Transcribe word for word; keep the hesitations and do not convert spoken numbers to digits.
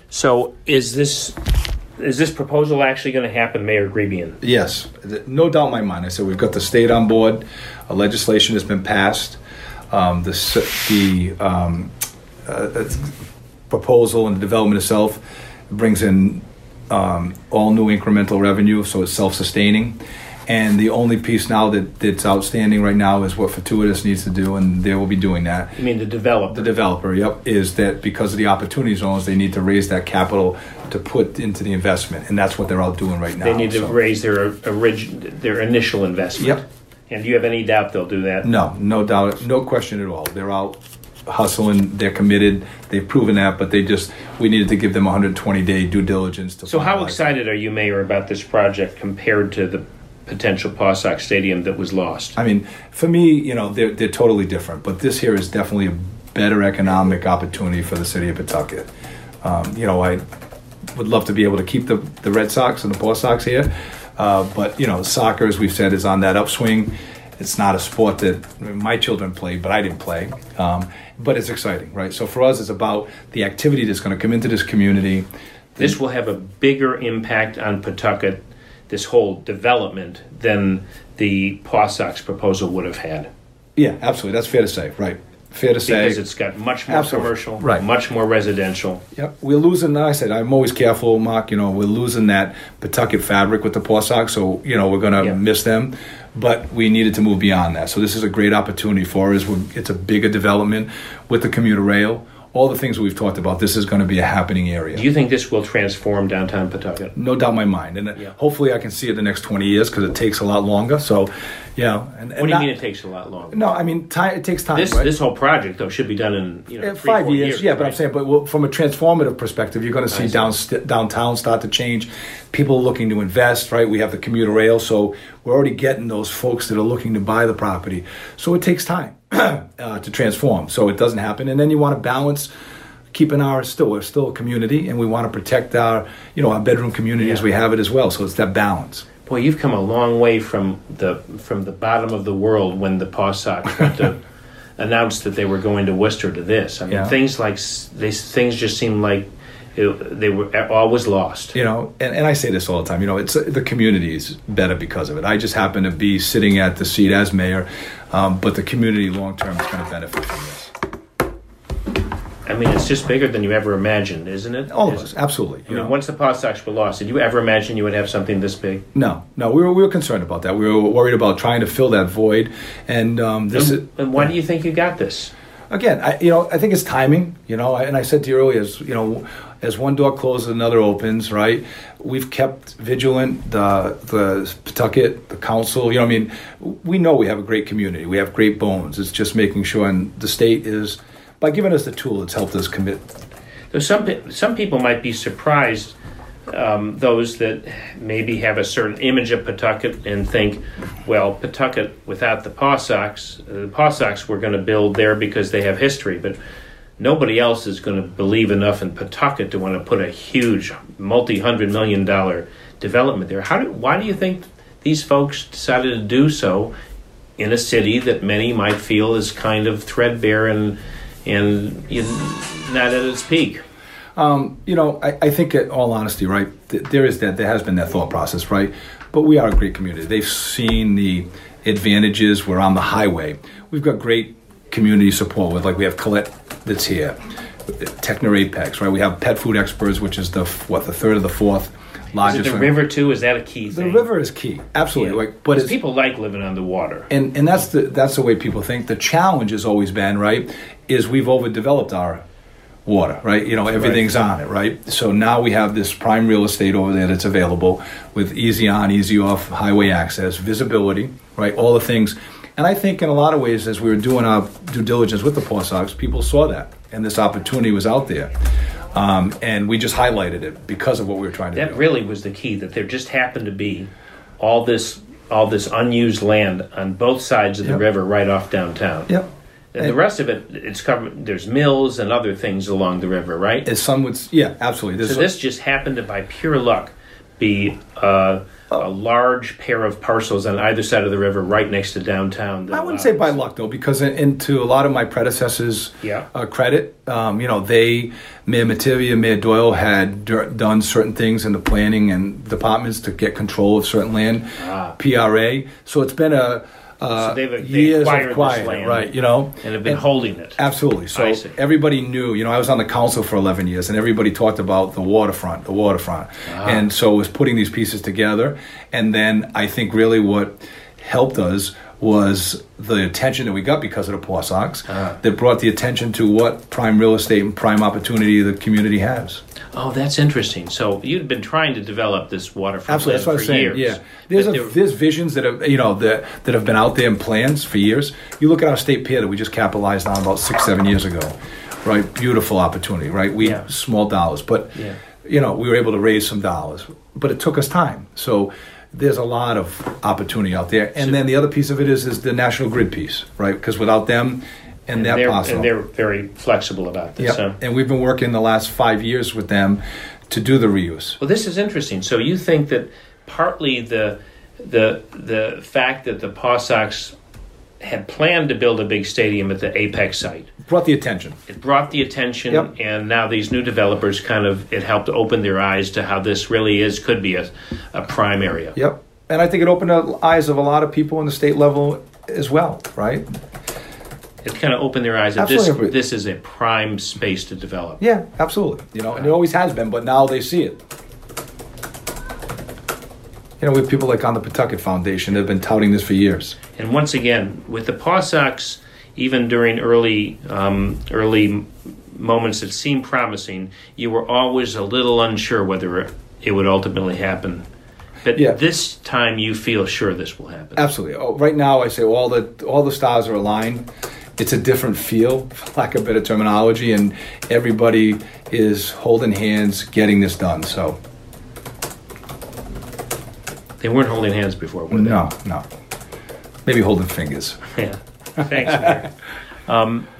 So is this is this proposal actually going to happen, Mayor Grebian? Yes, no doubt in my mind. I said we've got the state on board. A legislation has been passed. Um, the the um, uh, proposal and the development itself brings in um, all new incremental revenue, so it's self-sustaining. And the only piece now that, that's outstanding right now is what Fortuitous needs to do, and they will be doing that. You mean the developer? The developer, yep, is that because of the opportunity zones, they need to raise that capital to put into the investment, and that's what they're out doing right now. They need to so. raise their orig- their initial investment. Yep. And do you have any doubt they'll do that? No, no doubt, no question at all. They're out hustling, they're committed, they've proven that, but they just, we needed to give them a one hundred twenty day due diligence to So how finalize excited it. are you, Mayor, about this project compared to the potential Paw Sox Stadium that was lost? I mean, for me, you know, they're, they're totally different, but this here is definitely a better economic opportunity for the city of Pawtucket. Um, you know, I would love to be able to keep the, the Red Sox and the Paw Sox here, uh, but, you know, soccer, as we've said, is on that upswing. It's not a sport that my children played, but I didn't play. Um, but it's exciting, right? So for us, it's about the activity that's going to come into this community. This will have a bigger impact on Pawtucket, this whole development, than the Paw Sox proposal would have had. Yeah, absolutely. That's fair to say, right? Fair to say. Because it's got much more Absolutely. commercial, Right. much more residential. Yep, we're losing. I said I'm always careful, Mark. You know, we're losing that Pawtucket fabric with the Paw Sox, so you know we're going to Yeah. miss them. But we needed to move beyond that. So this is a great opportunity for us. We're, it's a bigger development with the commuter rail. All the things we've talked about. This is going to be a happening area. Do you think this will transform downtown Pawtucket? No doubt in my mind, and Yeah. hopefully I can see it the next twenty years because it takes a lot longer. So, yeah. And, and What do you not- mean it takes a lot longer? No, I mean time. It takes time. This right? this whole project, though, should be done in you know Uh, three, five four years, years. yeah, but right? I'm saying, but well, from a transformative perspective, you're going to see I see. down, st- downtown start to change. People looking to invest, right? We have the commuter rail, so we're already getting those folks that are looking to buy the property. So it takes time uh, to transform. So it doesn't happen, and then you want to balance. Keeping our still we're still a community, and we want to protect our you know our bedroom community as Yeah. we have it as well. So it's that balance. Boy, you've come a long way from the from the bottom of the world when the Paw Sox went to announce that they were going to Worcester to this. I mean, Yeah. things like s- these things just seem like it, they were always lost. You know, and, and I say this all the time. You know, it's the community is better because of it. I just happen to be sitting at the seat as mayor, um, but the community long term is going to benefit from this. I mean, it's just bigger than you ever imagined, isn't it? All of Is- us, absolutely. I You mean, know? once the Paw Sox were lost, did you ever imagine you would have something this big? No, no, we were we were concerned about that. We were worried about trying to fill that void, and um, this is, And, and why do you think you got this? again, I, you know, I think it's timing. You know, and I said to you earlier, as you know, as one door closes, another opens. Right? We've kept vigilant. The the Pawtucket, the council. You know, I mean, we know we have a great community. We have great bones. It's just making sure, and the state is by giving us the tool, it's helped us commit. So some pe- some people might be surprised, um, those that maybe have a certain image of Pawtucket and think, well, Pawtucket without the Paw Sox, uh, the Paw Sox were going to build there because they have history, but nobody else is going to believe enough in Pawtucket to want to put a huge, multi-hundred million dollar development there. How do, why do you think these folks decided to do so in a city that many might feel is kind of threadbare and and you know, not at its peak? Um, you know, I, I think, in all honesty, right, th- there is that, there has been that thought process, right? But we are a great community. They've seen the advantages. We're on the highway. We've got great community support with, like, we have Colette that's here, Techner Apex, right? We have pet food experts, which is the, what, the third or the fourth Is largest. it the river too? Is that a key The thing? river is key, absolutely. Yeah. Like, but 'Cause it's, people like living on the water. and and that's the that's the way people think. The challenge has always been, right, is we've overdeveloped our water, right? You know, everything's on it, right? So now we have this prime real estate over there that's available with easy on, easy off highway access, visibility, right? All the things. And I think in a lot of ways, as we were doing our due diligence with the Paw Sox, people saw that, and this opportunity was out there. Um, and we just highlighted it because of what we were trying to That do. really was the key, that there just happened to be all this all this unused land on both sides of the Yep. river right off downtown. Yep. And the rest of it, it's covered. There's mills and other things along the river, right? As some would, s- yeah, absolutely. So There's this just happened to, by pure luck, be uh, a large pair of parcels on either side of the river, right next to downtown. I wouldn't say by luck though, because in, into a lot of my predecessors' Yeah. uh, credit, um, you know, they, Mayor Mativia, Mayor Doyle had d- done certain things in the planning and departments to get control of certain land, Ah. P R A. So it's been a uh, So they've- they years acquired of this quiet, land. right? You know, and have been holding it. Absolutely. So I see. everybody knew, you know, I was on the council for eleven years and everybody talked about the waterfront, the waterfront. Ah. And so it was putting these pieces together. And then I think really what helped us was the attention that we got because of the Paw Sox Ah. that brought the attention to what prime real estate and prime opportunity the community has. Oh, that's interesting. So you'd been trying to develop this waterfront Absolutely, land that's what I'm for saying. years. Yeah, there's But a, there- there's visions that have you know that that have been out there in plans for years. You look at our state pier that we just capitalized on about six seven years ago, right? Beautiful opportunity, right? We Yeah. small dollars, but Yeah. you know we were able to raise some dollars, but it took us time. So there's a lot of opportunity out there, and So- then the other piece of it is is the National Grid piece, right? Because without them and, and that they're, parcel, and they're very flexible about this. Yep. Huh? And we've been working the last five years with them to do the reuse. Well, this is interesting. So you think that partly the the the fact that the Paw Sox had planned to build a big stadium at the Apex site, Brought the attention. it brought the attention, Yep. and now these new developers kind of it helped open their eyes to how this really is could be a, a prime area. Yep. And I think it opened the eyes of a lot of people in the state level as well, right? It kind of opened their eyes that this Absolutely. this is a prime space to develop. Yeah, absolutely. You know, and it always has been, but now they see it. You know, we have people like on the Pawtucket Foundation that have been touting this for years. And once again, with the Paw Sox, even during early um, early m- moments that seemed promising, you were always a little unsure whether it, it would ultimately happen. But Yeah. this time, you feel sure this will happen. Absolutely. Oh, right now, I say all the all the stars are aligned. It's a different feel, for lack of better terminology, and everybody is holding hands, getting this done. So, They weren't holding hands before, were they? no, no. Maybe holding fingers. Yeah. Thanks, Mayor. um,